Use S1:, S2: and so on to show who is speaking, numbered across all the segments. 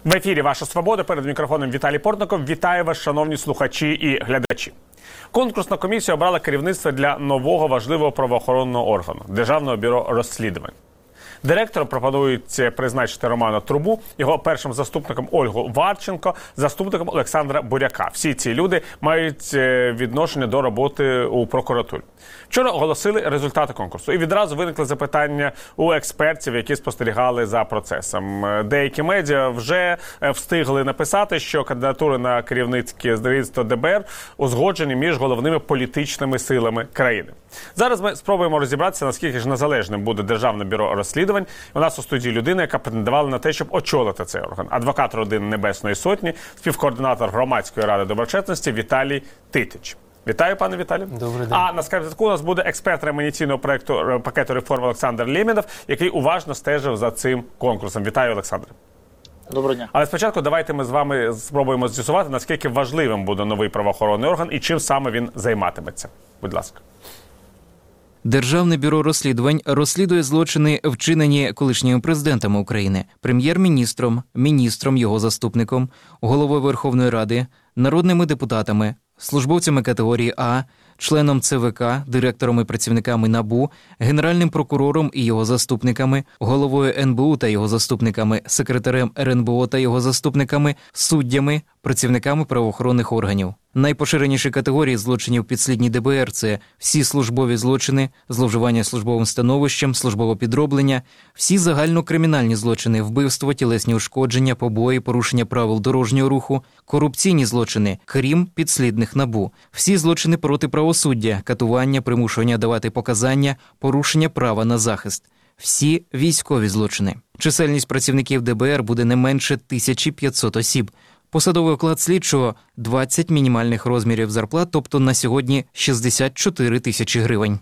S1: В ефірі «Ваша свобода», перед мікрофоном Віталій Портников. Вітаю вас, шановні слухачі і глядачі. Конкурсна комісія обрала керівництво для нового важливого правоохоронного органу – Державного бюро розслідувань. Директором пропонують призначити Романа Трубу, його першим заступником Ольгу Варченко, заступником Олександра Буряка. Всі ці люди мають відношення до роботи у прокуратурі. Вчора оголосили результати конкурсу. І відразу виникли запитання у експертів, які спостерігали за процесом. Деякі медіа вже встигли написати, що кандидатури на керівницьке керівництво ДБР узгоджені між головними політичними силами країни. Зараз ми спробуємо розібратися, наскільки ж незалежним буде Державне бюро розслідувань. У нас у студії людина, яка претендувала на те, щоб очолити цей орган. Адвокат родини Небесної Сотні, співкоординатор Громадської ради доброчесності Віталій Титич. Вітаю, пане Віталію.
S2: Добрий день.
S1: А на скайп-зв'язку у нас буде експерт ремонтаційного проєкту пакету реформ Олександр Лємєнов, який уважно стежив за цим конкурсом. Вітаю, Олександре.
S3: Доброго дня.
S1: Але спочатку давайте ми з вами спробуємо з'ясувати, наскільки важливим буде новий правоохоронний орган і чим саме він займатиметься. Будь ласка.
S2: Державне бюро розслідувань розслідує злочини, вчинені колишніми президентами України, прем'єр-міністром, міністром, його заступником, головою Верховної Ради, народними депутатами, службовцями категорії А, членом ЦВК, директором і працівниками НАБУ, генеральним прокурором і його заступниками, головою НБУ та його заступниками, секретарем РНБО та його заступниками, суддями, працівниками правоохоронних органів. Найпоширеніші категорії злочинів підслідні ДБР – це всі службові злочини, зловживання службовим становищем, службове підроблення, всі загальнокримінальні злочини, вбивство, тілесні ушкодження, побої, порушення правил дорожнього руху, корупційні злочини, крім підслідних НАБУ, всі злочини проти правосуддя, катування, примушування давати показання, порушення права на захист, всі військові злочини. Чисельність працівників ДБР буде не менше 1500 осіб. Посадовий оклад слідчого – 20 мінімальних розмірів зарплат, тобто на сьогодні 64 тисячі гривень.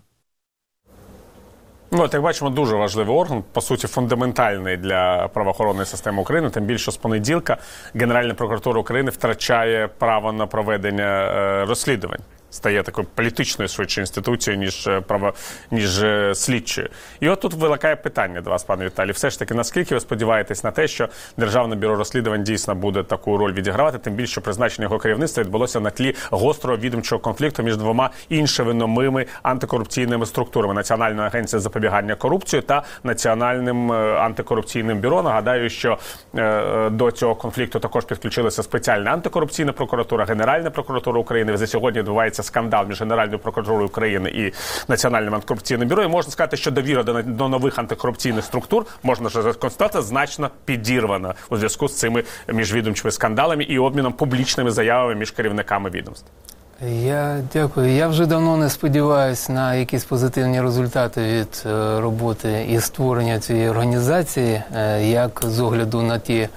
S1: Ну, от, як бачимо, дуже важливий орган, по суті, фундаментальний для правоохоронної системи України. Тим більше з понеділка Генеральна прокуратура України втрачає право на проведення розслідувань. Стає такою політичною швидше інституцією, ніж слідчою. І от тут виникає питання до вас, пане Віталій. Все ж таки, наскільки ви сподіваєтесь на те, що Державне бюро розслідувань дійсно буде таку роль відігравати, тим більше призначення його керівництва відбулося на тлі гострого відомчого конфлікту між двома іншими новими антикорупційними структурами – Національною агенцією запобігання корупції та Національним антикорупційним бюро. Нагадаю, що до цього конфлікту також підключилася спеціальна антикорупційна прокуратура, Генеральна прокуратура України. За сьогодні відбувається скандал між Генеральною прокуратурою України і Національним антикорупційним бюро. І можна сказати, що довіра до нових антикорупційних структур, можна вже констатувати, значно підірвана у зв'язку з цими міжвідомчими скандалами і обміном публічними заявами між керівниками відомств.
S4: Я дякую. Я вже давно не сподіваюся на якісь позитивні результати від роботи і створення цієї організації, як з огляду на ті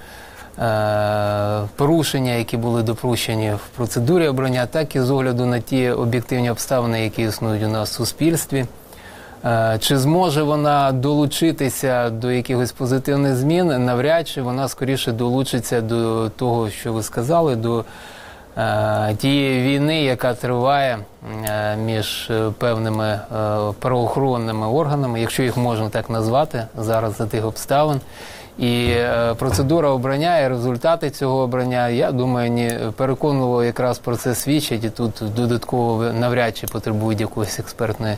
S4: порушення, які були допущені в процедурі обрання, так і з огляду на ті об'єктивні обставини, які існують у нас в суспільстві. Чи зможе вона долучитися до якихось позитивних змін? Навряд чи. Вона скоріше долучиться до того, що ви сказали, до тієї війни, яка триває між певними правоохоронними органами, якщо їх можна так назвати, зараз за тих обставин. І процедура обрання і результати цього обрання, я думаю, переконливо якраз про це свідчать, і тут додатково навряд чи потребують якоїсь експертної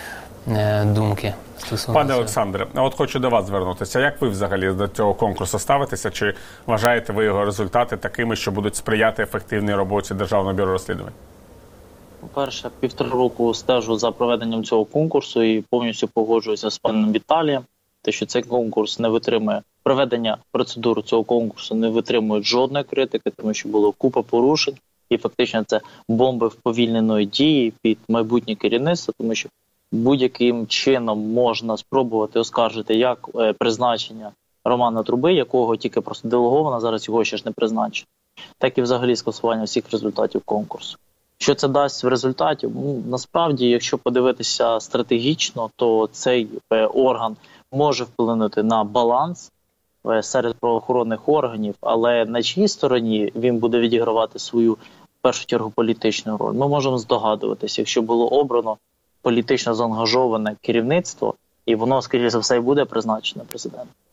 S4: думки.
S1: Пане Олександре, от хочу до вас звернутися. Як ви взагалі до цього конкурсу ставитеся? Чи вважаєте ви його результати такими, що будуть сприяти ефективній роботі Державного бюро розслідувань?
S3: По-перше, 1,5 року стежу за проведенням цього конкурсу і повністю погоджуюся з паном Віталієм, те, що цей конкурс не витримує, проведення процедури цього конкурсу не витримує жодної критики, тому що було купа порушень, і фактично це бомби вповільненої дії під майбутнє керівництво, тому що будь-яким чином можна спробувати оскаржити як призначення Романа Труби, якого тільки просто делеговано, зараз його ще ж не призначено, так і взагалі скасування всіх результатів конкурсу. Що це дасть в результаті? Насправді, якщо подивитися стратегічно, то цей орган може вплинути на баланс серед правоохоронних органів, але на чиїй стороні він буде відігравати свою, в першу чергу, політичну роль. Ми можемо здогадуватися, якщо було обрано політично заангажоване керівництво, і воно, скоріше за все, і буде призначене президентом.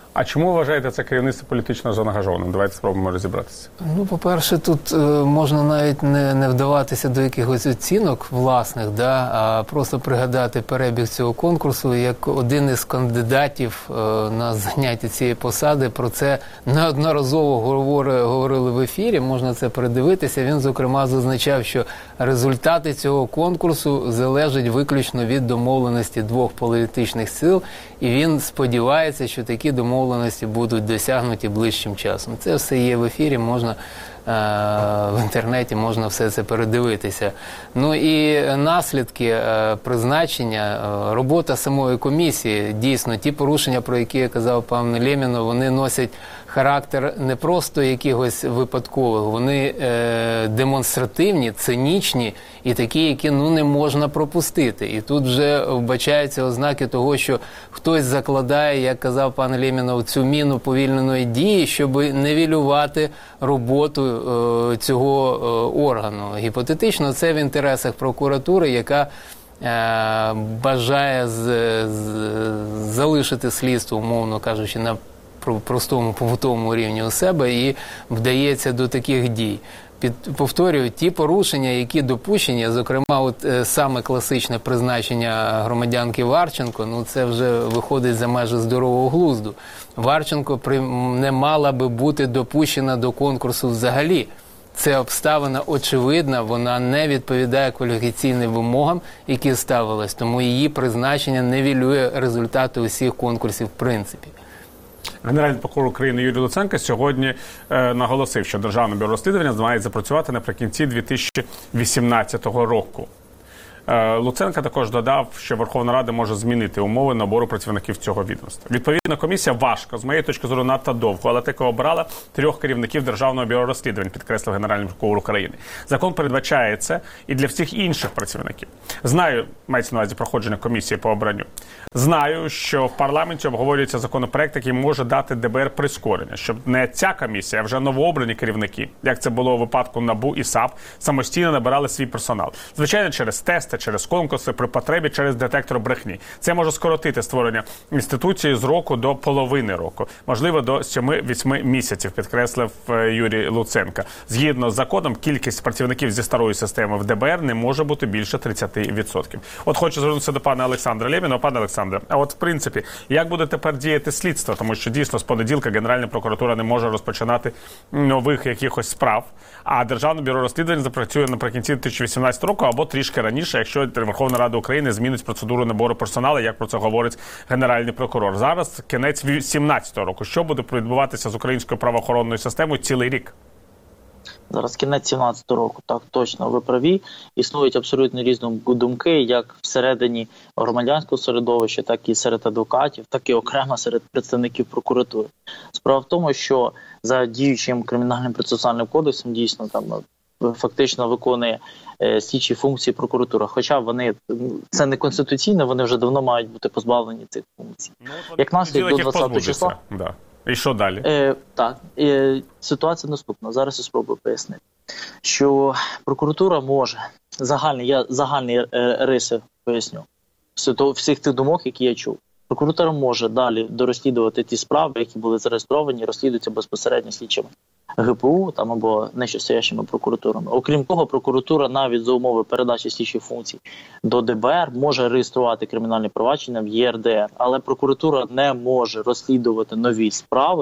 S1: А чому ви вважаєте це керівництво політично заангажованим? Давайте спробуємо розібратися.
S4: Ну, по-перше, тут можна навіть не вдаватися до якихось оцінок власних, а просто пригадати перебіг цього конкурсу, як один із кандидатів на заняття цієї посади про це неодноразово говорили в ефірі, можна це передивитися. Він, зокрема, зазначав, що результати цього конкурсу залежать виключно від домовленості двох політичних сил, і він сподівається, що такі домовленості будуть досягнуті ближчим часом. Це все є в ефірі, можна в інтернеті, можна все це передивитися. Ну і наслідки призначення, робота самої комісії, дійсно, ті порушення, про які я казав пан Лємінов, вони носять характер не просто якихось випадкових, вони демонстративні, цинічні і такі, які не можна пропустити. І тут вже вбачаються ознаки того, що хтось закладає, як казав пан Лємінов, цю міну повільненої дії, щоб нівелювати роботу цього органу. Гіпотетично, це в інтересах прокуратури, яка бажає залишити слідство, умовно кажучи, на простому побутовому рівні у себе і вдається до таких дій. Повторюю, ті порушення, які допущені, зокрема, саме класичне призначення громадянки Варченко, це вже виходить за межі здорового глузду. Варченко не мала би бути допущена до конкурсу взагалі. Це обставина очевидна, вона не відповідає кваліфікаційним вимогам, які ставились, тому її призначення нівелює результати усіх конкурсів в принципі.
S1: Генеральний прокурор України Юрій Луценко сьогодні наголосив, що Державне бюро розслідування має запрацювати наприкінці 2018 року. Луценко також додав, що Верховна Рада може змінити умови набору працівників цього відомства. Відповідно, комісія важко, з моєї точки зору, надто довго, але таки обрала 3 керівників Державного бюро розслідувань, підкреслив Генеральний прокурор України. Закон передбачає це і для всіх інших працівників. Знаю, мається на увазі проходження комісії по обранню. Знаю, що в парламенті обговорюється законопроект, який може дати ДБР прискорення, щоб не ця комісія, а вже новообрані керівники, як це було у випадку НАБУ і САП, самостійно набирали свій персонал. Звичайно, через тести, через конкурси, при потребі через детектор брехні. Це може скоротити створення інституції з року до половини року, можливо, до 7-8 місяців, підкреслив Юрій Луценко. Згідно з законом, кількість працівників зі старої системи в ДБР не може бути більше 30%. От хочу звернутися до пана Олександра Лємінова. Пане Олександре, а от в принципі, як буде тепер діяти слідство? Тому що дійсно з понеділка Генеральна прокуратура не може розпочинати нових якихось справ, а Державне бюро розслідувань запрацює наприкінці 2018 року або трішки раніше, якщо Верховна Рада України змінить процедуру набору персоналу, як про це говорить Генеральний прокурор. Зараз кінець 2017 року. Що буде відбуватися з українською правоохоронною системою цілий рік?
S3: Зараз кінець 2017 року, так, точно, ви праві. Існують абсолютно різні думки, як всередині громадянського середовища, так і серед адвокатів, так і окремо серед представників прокуратури. Справа в тому, що за діючим кримінальним процесуальним кодексом дійсно там фактично виконує слідчі функції прокуратура. Хоча вони, це не конституційно, вони вже давно мають бути позбавлені цих функцій. Як наслідок до 20 числа...
S1: Да. І що далі?
S3: Ситуація наступна. Зараз я спробую пояснити. Що прокуратура може, загальні риси поясню, всіх тих думок, які я чув. Прокуратура може далі дорозслідувати ті справи, які були зареєстровані, розслідуються безпосередньо слідчими ГПУ там, або нижчостоящими прокуратурами. Окрім того, прокуратура навіть за умови передачі слідчих функцій до ДБР може реєструвати кримінальні провадження в ЄРДР. Але прокуратура не може розслідувати нові справи,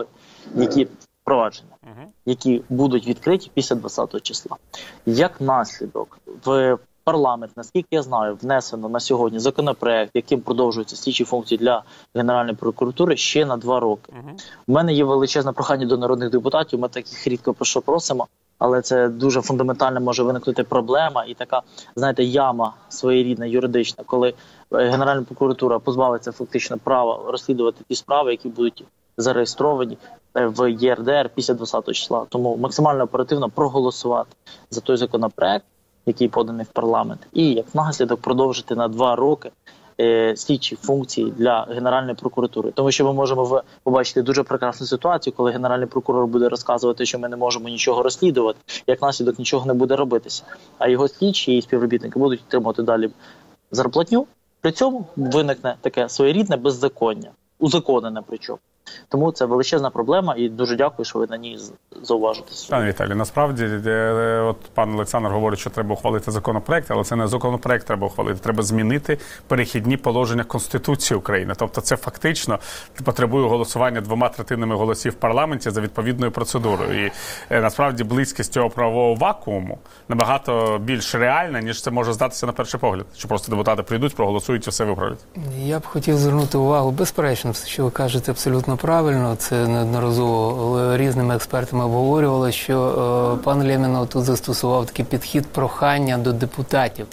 S3: які будуть відкриті після 20 числа. Як наслідок, в парламент, наскільки я знаю, внесено на сьогодні законопроект, яким продовжуються слідчі функції для Генеральної прокуратури ще на 2 роки. У мене є величезне прохання до народних депутатів, ми таких рідко про що просимо, але це дуже фундаментально може виникнути проблема і така, знаєте, яма своєрідна, юридична, коли Генеральна прокуратура позбавиться фактично права розслідувати ті справи, які будуть зареєстровані в ЄРДР після 20 числа. Тому максимально оперативно проголосувати за той законопроект, який поданий в парламент, і як наслідок продовжити на 2 роки слідчі функції для Генеральної прокуратури. Тому що ми можемо побачити дуже прекрасну ситуацію, коли Генеральний прокурор буде розказувати, що ми не можемо нічого розслідувати, як наслідок нічого не буде робитися. А його слідчі і співробітники будуть отримувати далі зарплатню. При цьому виникне таке своєрідне беззаконня, узаконене причому. Тому це величезна проблема, і дуже дякую, що ви на ній зауважитесь.
S1: Пане Віталій, насправді, от пан Олександр говорить, що треба ухвалити законопроект, але це не законопроект треба ухвалити, треба змінити перехідні положення Конституції України. Тобто це фактично потребує голосування 2/3 голосів в парламенті за відповідною процедурою. І насправді близькість цього правового вакууму набагато більш реальна, ніж це може здатися на перший погляд. Що просто депутати прийдуть, проголосують і все виправлять.
S4: Я б хотів звернути увагу, безперечно, все, що ви кажете, абсолютно правильно. Це неодноразово різними експертами обговорювали, що пан Лємінов тут застосував такий підхід прохання до депутатів.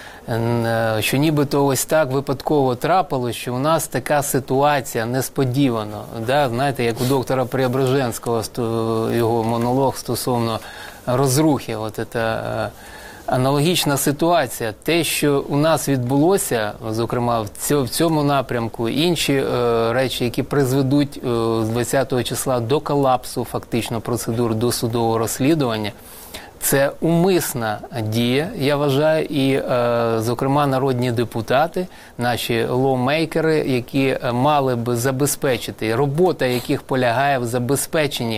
S4: Що нібито ось так випадково трапилось, що у нас така ситуація несподівано. Да? Знаєте, як у доктора Преображенського, його монолог стосовно розрухи. От це аналогічна ситуація. Те, що у нас відбулося, зокрема в цьому напрямку, інші речі, які призведуть з 20-го числа до колапсу фактично процедур досудового розслідування, це умисна дія, я вважаю, і, зокрема, народні депутати, наші лоумейкери, які мали б забезпечити, робота яких полягає в забезпеченні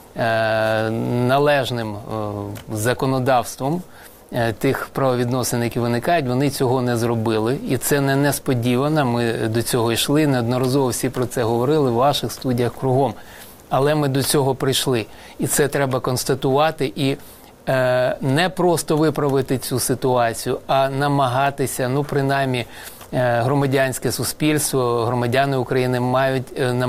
S4: належним законодавством тих правовідносин, які виникають, вони цього не зробили. І це не несподівано, ми до цього йшли, неодноразово всі про це говорили в ваших студіях кругом. Але ми до цього прийшли. І це треба констатувати і не просто виправити цю ситуацію, а намагатися, ну, принаймні, громадянське суспільство, громадяни України мають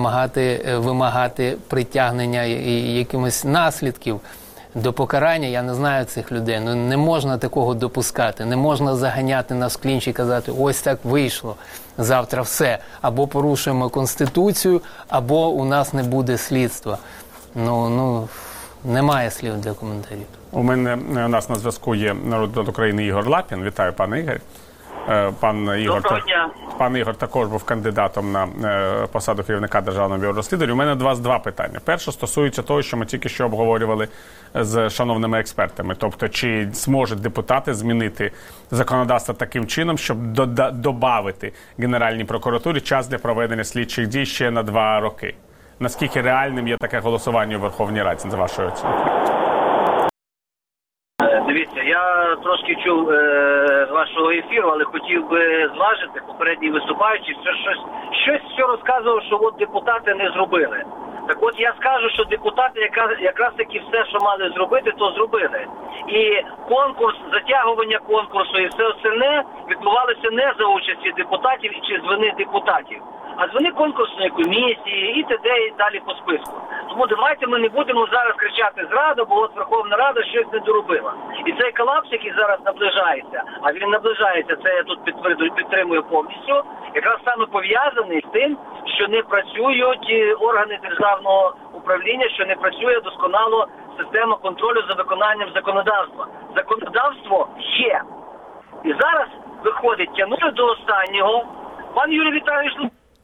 S4: вимагати притягнення якимось наслідків до покарання. Я не знаю цих людей. Ну, не можна такого допускати. Не можна заганяти нас в клінч і казати, ось так вийшло, завтра все. Або порушуємо Конституцію, або у нас не буде слідства. Ну, немає слів для коментарів.
S1: У нас на зв'язку є народний депутат України Ігор Лапін. Вітаю, пане Ігор. Пан Ігор також був кандидатом на посаду керівника Державного бюро розслідувань. У мене до вас два питання. Перше стосується того, що ми тільки що обговорювали з шановними експертами. Тобто, чи зможуть депутати змінити законодавство таким чином, щоб додати Генеральній прокуратурі час для проведення слідчих дій ще на 2 роки? Наскільки реальним є таке голосування у Верховній Раді, за вашою оцінкою?
S5: Дивіться, я трошки чув вашого ефіру, але хотів би зважити, попередній виступаючий, щось все розказував, що от депутати не зробили. Так от я скажу, що депутати якраз таки все, що мали зробити, то зробили. І конкурс, затягування конкурсу і все остальне відбувалося не за участі депутатів чи з вини депутатів, а з вини конкурсної комісії і т.д. і далі по списку. Тому давайте ми не будемо зараз кричати зрада, бо от Верховна Рада щось не доробила. І цей колапс, який зараз наближається, а він наближається, це я тут підтримую повністю, якраз саме пов'язаний з тим, що не працюють органи державного управління, що не працює досконало система контролю за виконанням законодавства. Законодавство є. І зараз виходить, тягнули до останнього. Пан Юрій Віталійович...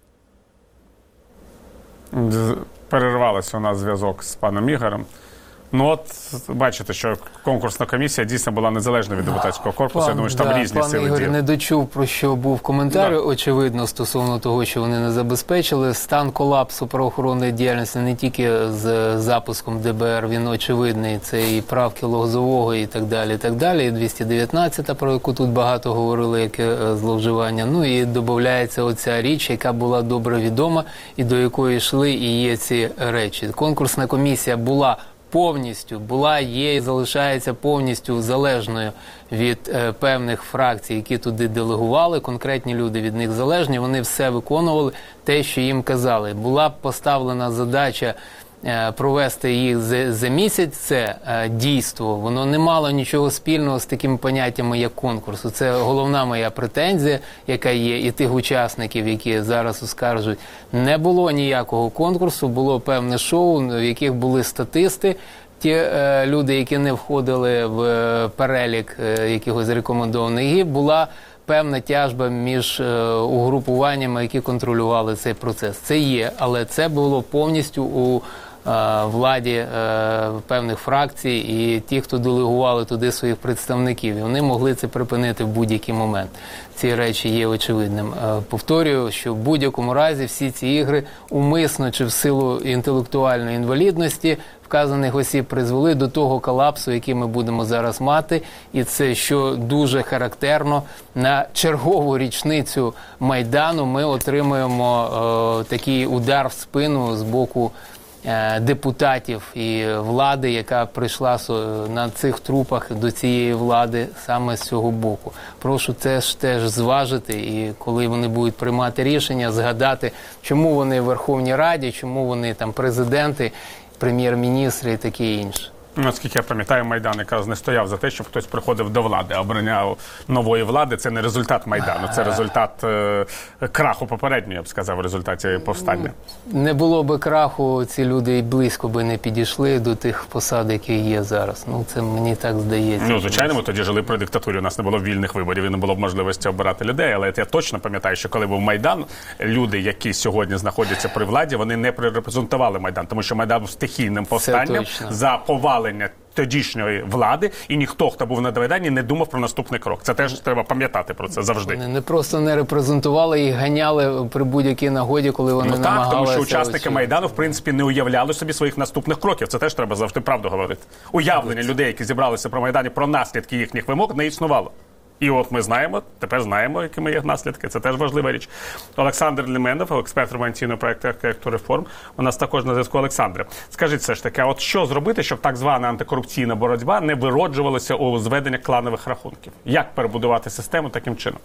S1: Перервався у нас зв'язок з паном Ігорем. Ну от, бачите, що конкурсна комісія дійсно була незалежна від депутатського корпусу. Я думаю, що там різні сили.
S4: Пан Ігор не дочув, про що був коментар, очевидно, стосовно того, що вони не забезпечили. Стан колапсу правоохоронної діяльності не тільки з запуском ДБР, він очевидний. Це і правки Лозового і так далі, і так далі. І 219-та, про яку тут багато говорили, яке зловживання. Ну і додається оця річ, яка була добре відома і до якої йшли і є ці речі. Конкурсна комісія була є і залишається повністю залежною від певних фракцій, які туди делегували. Конкретні люди від них залежні, вони все виконували те, що їм казали. Була поставлена задача провести їх за місяць, це дійство. Воно не мало нічого спільного з такими поняттями, як конкурсу. Це головна моя претензія, яка є, і тих учасників, які зараз оскаржують. Не було ніякого конкурсу, було певне шоу, в яких були статисти, ті люди, які не входили в перелік якихось рекомендованих гіб, була певна тяжба між угрупуваннями, які контролювали цей процес. Це є, але це було повністю у владі певних фракцій і ті, хто делегували туди своїх представників. І вони могли це припинити в будь-який момент. Ці речі є очевидним. Повторюю, що в будь-якому разі всі ці ігри умисно чи в силу інтелектуальної інвалідності вказаних осіб призвели до того колапсу, який ми будемо зараз мати. І це, що дуже характерно, на чергову річницю Майдану ми отримуємо такий удар в спину з боку депутатів і влади, яка прийшла на цих трупах до цієї влади саме з цього боку. Прошу це ж теж зважити, і коли вони будуть приймати рішення, згадати, чому вони в Верховній Раді, чому вони там президенти, прем'єр-міністри і таке інше.
S1: Наскільки я пам'ятаю, Майдан якраз не стояв за те, щоб хтось приходив до влади. Обрання нової влади – це не результат Майдану, це результат краху попереднього, я б сказав, в результаті повстання.
S4: Не було би краху, ці люди і близько би не підійшли до тих посад, які є зараз. Ну, це мені так здається.
S1: Ну, звичайно, ми тоді жили при диктатурі, у нас не було вільних виборів і не було можливості обирати людей, але я точно пам'ятаю, що коли був Майдан, люди, які сьогодні знаходяться при владі, вони не репрезентували Майдан, тому що Майдан був стихійним повстанням за повалення тодішньої влади, і ніхто, хто був на Майдані, не думав про наступний крок. Це теж треба пам'ятати про це завжди.
S4: Вони не просто не репрезентували, їх ганяли при будь-якій нагоді, коли вони намагалися...
S1: Так, тому що учасники Майдану, в принципі, не уявляли собі своїх наступних кроків. Це теж треба завжди правду говорити. Уявлення людей, які зібралися про Майдані, про наслідки їхніх вимог, не існувало. І от ми знаємо, тепер знаємо, якими є наслідки. Це теж важлива річ. Олександр Ліменов, експерт революційного проєкту «Реформ». У нас також на зв'язку. Олександре, скажіть все ж таки, от що зробити, щоб так звана антикорупційна боротьба не вироджувалася у зведення кланових рахунків? Як перебудувати систему таким чином?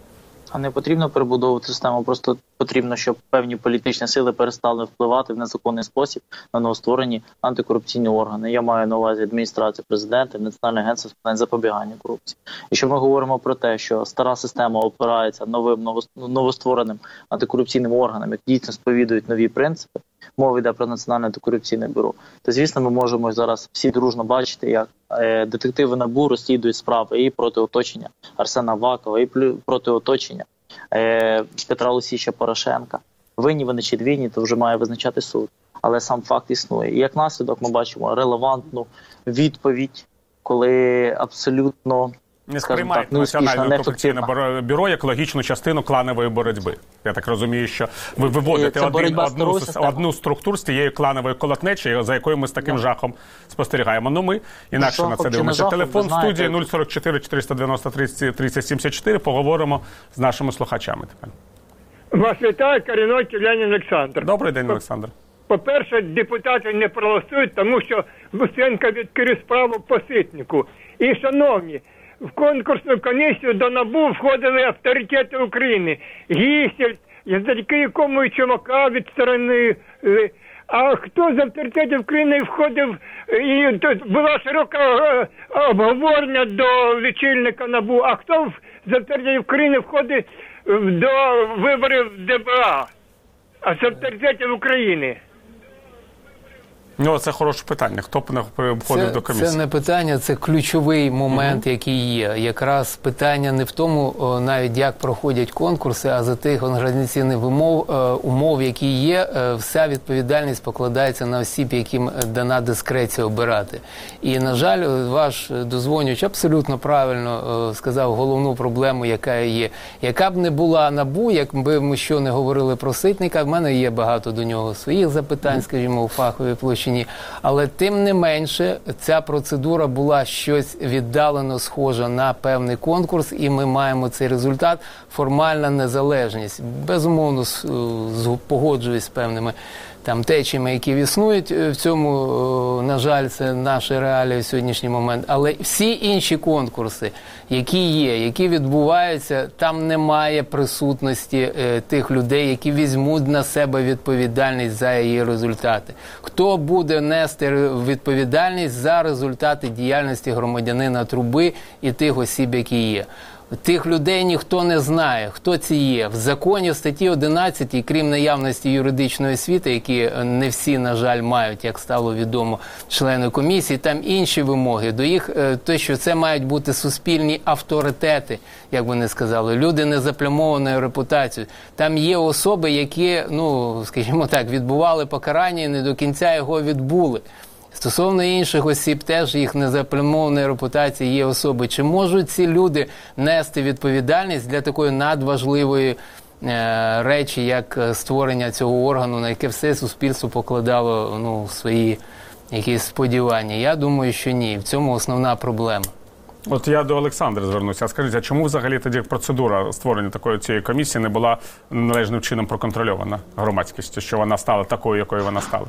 S3: А не потрібно перебудовувати систему, просто потрібно, щоб певні політичні сили перестали впливати в незаконний спосіб на новостворені антикорупційні органи. Я маю на увазі адміністрацію президента, Національне агентство з питань запобігання корупції. І що ми говоримо про те, що стара система опирається новим новоствореним антикорупційним органам, які дійсно сповідують нові принципи, мова йде про Національне антикорупційне бюро, то, звісно, ми можемо зараз всі дружно бачити, як детективи НАБУ розслідують справи і проти оточення Арсена Авакова, і проти оточення Петра Олексійовича Порошенка. Винні вони чи двійні, то вже має визначати суд. Але сам факт існує. І як наслідок ми бачимо релевантну відповідь, коли абсолютно...
S1: Не сприймають Національне антикорупційне бюро як логічну частину кланової боротьби. Я так розумію, що ви виводите одну з структур з тієї кланової колотнечі, за якою ми з таким жахом спостерігаємо. Ну, ми інакше на це дивимося. Телефон в студії 044 493 3074. Поговоримо з нашими слухачами тепер.
S6: Вас вітає Корінной Ленін Олександр.
S1: Добрий день, Олександр.
S6: По-перше, депутати не проголосують, тому що Луценко відкрив справу по Ситнику. І, шановні, в конкурсну комісію до НАБУ входили авторитети України. Гісель, язики якому і Чумака відсторонили. А хто з авторитетів України входив, і була широка обговорення до лічильника НАБУ, а хто з авторитетів України входить до виборів ДБА, а з авторитетів України?
S1: Ну, це хороше питання. Хто входив до комісії?
S4: Це не питання, це ключовий момент, який є. Якраз питання не в тому, навіть як проходять конкурси, а за тих організаційних умов, які є, вся відповідальність покладається на осіб, яким дана дискреція обирати. І, на жаль, ваш дозвонювач абсолютно правильно сказав головну проблему, яка є. Яка б не була НАБУ, якби ми що не говорили про Ситника, в мене є багато до нього своїх запитань, скажімо, у фаховій площині. Але тим не менше, ця процедура була щось віддалено схожа на певний конкурс, і ми маємо цей результат – формальна незалежність. Безумовно, погоджуюсь з певними там течіями, які існують в цьому, на жаль, це наші реалії в сьогоднішній момент. Але всі інші конкурси, які є, які відбуваються, там немає присутності тих людей, які візьмуть на себе відповідальність за її результати. Хто буде нести відповідальність за результати діяльності громадянина Труби і тих осіб, які є? Тих людей ніхто не знає, хто ці є. В законі в статті 11, крім наявності юридичної освіти, які не всі, на жаль, мають, як стало відомо, члени комісії, там інші вимоги. До їх, те, що це мають бути суспільні авторитети, як вони сказали, люди незаплямованою репутацією. Там є особи, які, ну, скажімо так, відбували покарання і не до кінця його відбули. Стосовно інших осіб, теж їх незаплямованої репутації є особи. Чи можуть ці люди нести відповідальність для такої надважливої речі, як створення цього органу, на яке все суспільство покладало, ну, свої якісь сподівання? Я думаю, що ні. В цьому основна проблема.
S1: От я до Олександра звернуся. Скажіть, а чому взагалі тоді процедура створення такої цієї комісії не була належним чином проконтрольована громадськістю, що вона стала такою, якою вона стала?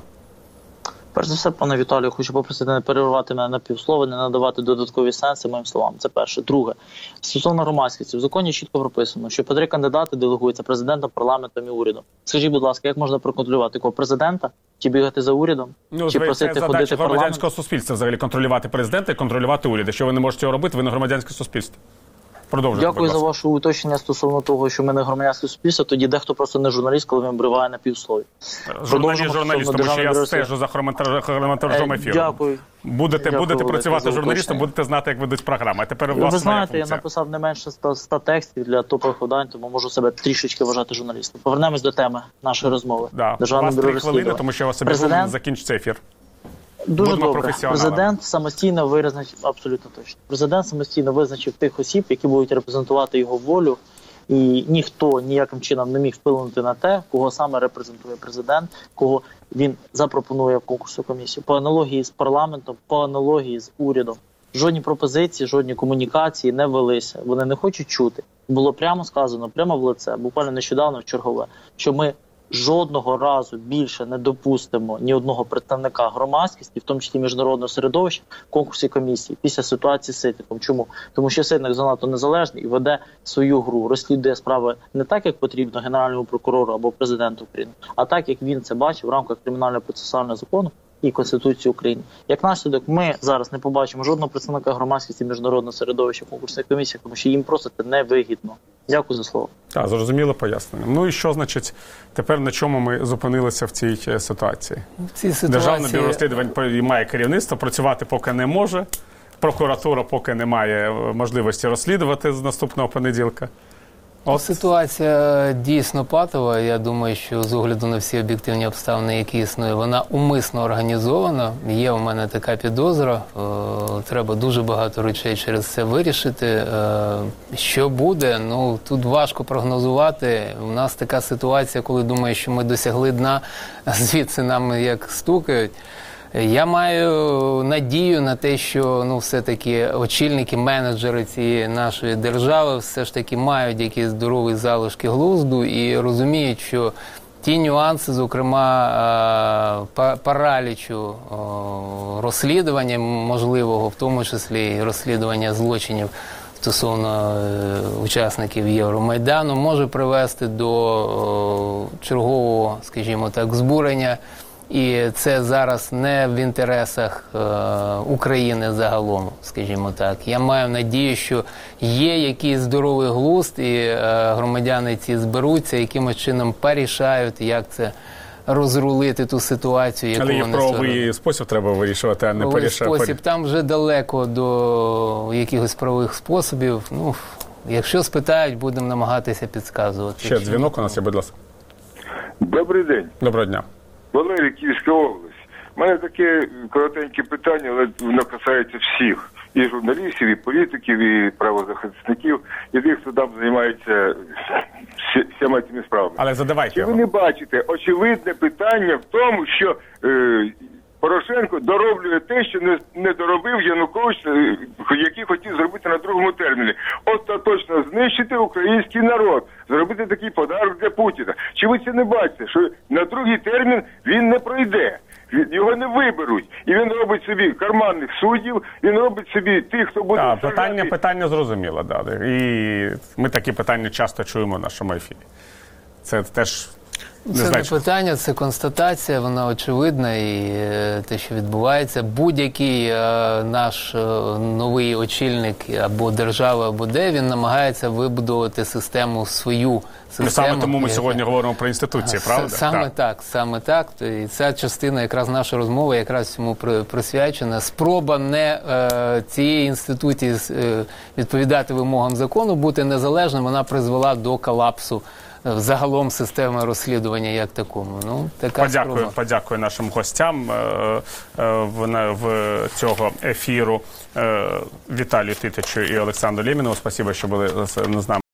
S3: Перш за все, пане Віталію, хочу попросити не перервати мене на півслова, не надавати додаткові сенси моїм словам. Це перше. Друге. Стосовно громадськості. В законі чітко прописано, що по 3 кандидати делегуються президентом, парламентом і урядом. Скажіть, будь ласка, як можна проконтролювати кого? Президента? Чи бігати за урядом?
S1: Ну,
S3: чи просити ходити в парламент?
S1: громадянського суспільства взагалі контролювати президента і контролювати уряд. Якщо ви не можете цього робити, ви не громадянське суспільство. Продовжуйте,
S3: Дякую за ваше уточнення стосовно того, що ми не громадянське суспільство. Тоді дехто просто не журналіст, коли він обриває на півслові.
S1: Журналіст, тому що я стежу за хронометражом ефіру.
S3: Дякую.
S1: Будете працювати журналістом, будете знати, як ведуть програми. А тепер
S3: ви знаєте, я написав не менше 100 текстів для топових видань, тому можу себе трішечки вважати журналістом. Повернемось до теми нашої розмови.
S1: Да. У вас 3 хвилини, тому що у вас обов'язково закінчиться ефір.
S3: Дуже добре. Президент самостійно визначив, абсолютно точно. Президент самостійно визначив тих осіб, які будуть репрезентувати його волю, і ніхто ніяким чином не міг вплинути на те, кого саме репрезентує президент, кого він запропонує в конкурсу комісію. По аналогії з парламентом, по аналогії з урядом. Жодні пропозиції, жодні комунікації не велися. Вони не хочуть чути. Було прямо сказано, прямо в лице, буквально нещодавно в чергове, що ми жодного разу більше не допустимо ні одного представника громадськості, в тому числі міжнародного середовища, в конкурсі комісії після ситуації з Ситником. Чому? Тому що Ситник занадто незалежний і веде свою гру, розслідує справи не так, як потрібно Генеральному прокурору або президенту України, а так, як він це бачив в рамках кримінального процесуального закону і Конституції України. Як наслідок, ми зараз не побачимо жодного представника громадськості міжнародного середовища в конкурсній комісії, тому що їм просто це невигідно. Дякую за слово.
S1: Так, зрозуміло пояснення. Ну і що, значить, тепер на чому ми зупинилися в цій ситуації? Державне бюро розслідувань має керівництво, працювати поки не може, прокуратура поки не має можливості розслідувати з наступного понеділка.
S4: Ситуація дійсно патова. Я думаю, що з огляду на всі об'єктивні обставини, які існують, вона умисно організована. Є у мене така підозра. Треба дуже багато речей через це вирішити. Що буде? Ну, тут важко прогнозувати. У нас така ситуація, коли думаю, що ми досягли дна, звідси нам як стукають. Я маю надію на те, що все-таки очільники, менеджери цієї нашої держави все ж таки мають якісь здорові залишки глузду і розуміють, що ті нюанси, зокрема паралічу розслідування можливого, в тому числі і розслідування злочинів стосовно учасників Євромайдану, може привести до чергового, скажімо так, збурення. І це зараз не в інтересах України загалом, скажімо так. Я маю надію, що є якийсь здоровий глузд, і громадяни ці зберуться, якимось чином порішають, як це розрулити ту ситуацію, яку вони створили.
S1: Але і правовий спосіб треба вирішувати, а не порішати.
S4: Там вже далеко до якихось правових способів. Ну, якщо спитають, будемо намагатися підказувати.
S1: Ще дзвінок у нас є, будь ласка.
S7: Добрий день.
S1: Доброго дня.
S7: Валерій, Київська область. У мене таке коротеньке питання, але воно касається всіх. І журналістів, і політиків, і правозахисників, і тих, хто там займається всіма цими справами.
S1: Але задавайте
S7: Чи
S1: його.
S7: ви не бачите очевидне питання в тому, що Порошенко дороблює те, що не доробив Янукович, який хотів зробити на другому терміні. Остаточно знищити український народ, зробити такий подарок для Путіна. Чи ви це не бачите, що на другий термін він не пройде? Його не виберуть. І він робить собі карманних суддів, він робить собі тих, хто буде...
S1: Так, питання зрозуміло. Да. І ми такі питання часто чуємо в нашому ефірі. Це теж
S4: Це не питання, це констатація, вона очевидна, і те, що відбувається. Будь-який наш новий очільник або держави, або де, він намагається вибудувати систему свою.
S1: Саме тому ми сьогодні говоримо про інституції, правда?
S4: Саме так. І ця частина якраз нашої розмови якраз цьому присвячена. Спроба не цієї інституції відповідати вимогам закону, бути незалежним, вона призвела до колапсу загалом системи розслідування як такому. Ну, така
S1: подякую нашим гостям в цього ефіру Віталію Титичу і Олександру Лємінову. Спасибо, що були з нами.